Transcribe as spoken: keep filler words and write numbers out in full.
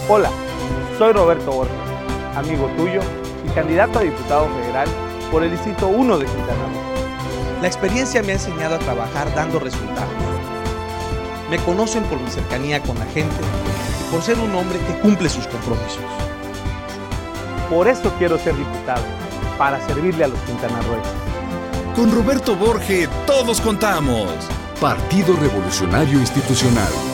Hola, soy Roberto Borges, amigo tuyo y candidato a diputado federal por el Distrito uno de Quintana Roo. La experiencia me ha enseñado a trabajar dando resultados. Me conocen por mi cercanía con la gente y por ser un hombre que cumple sus compromisos. Por eso quiero ser diputado, para servirle a los quintanarroenses. Con Roberto Borges todos contamos. Partido Revolucionario Institucional.